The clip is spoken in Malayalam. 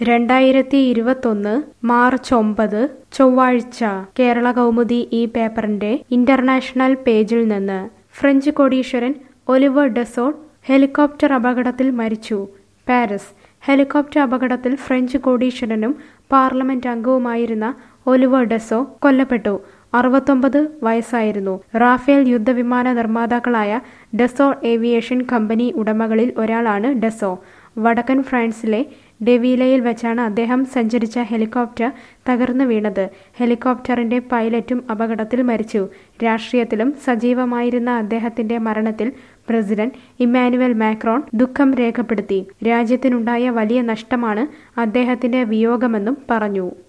2021 മാർച്ച് 9 ചൊവ്വാഴ്ച കേരള കൗമുദി ഈ പേപ്പറിന്റെ ഇന്റർനാഷണൽ പേജിൽ നിന്ന് ഫ്രഞ്ച് കോടീശ്വരൻ ഒലിവർ ഡെസോൾ ഹെലികോപ്റ്റർ അപകടത്തിൽ മരിച്ചു. പാരീസ്. ഹെലികോപ്റ്റർ അപകടത്തിൽ ഫ്രഞ്ച് കോടീശ്വരനും പാർലമെന്റ് അംഗവുമായിരുന്ന ഒലിവർ ഡെസോ കൊല്ലപ്പെട്ടു. 69 വയസ്സായിരുന്നു. റാഫേൽ യുദ്ധവിമാന നിർമ്മാതാക്കളായ ഡെസോ ഏവിയേഷൻ കമ്പനി ഉടമകളിൽ ഒരാളാണ് ഡെസോ. വടക്കൻ ഫ്രാൻസിലെ ഡെവീലയിൽ വെച്ചാണ് അദ്ദേഹം സഞ്ചരിച്ച ഹെലികോപ്റ്റർ തകർന്നു വീണത്. ഹെലികോപ്റ്ററിന്റെ പൈലറ്റും അപകടത്തിൽ മരിച്ചു. രാഷ്ട്രീയത്തിലും സജീവമായിരുന്ന അദ്ദേഹത്തിന്റെ മരണത്തിൽ പ്രസിഡന്റ് ഇമ്മാനുവൽ മാക്രോൺ ദുഃഖം രേഖപ്പെടുത്തി. രാജ്യത്തിനുണ്ടായ വലിയ നഷ്ടമാണ് അദ്ദേഹത്തിന്റെ വിയോഗമെന്നും പറഞ്ഞു.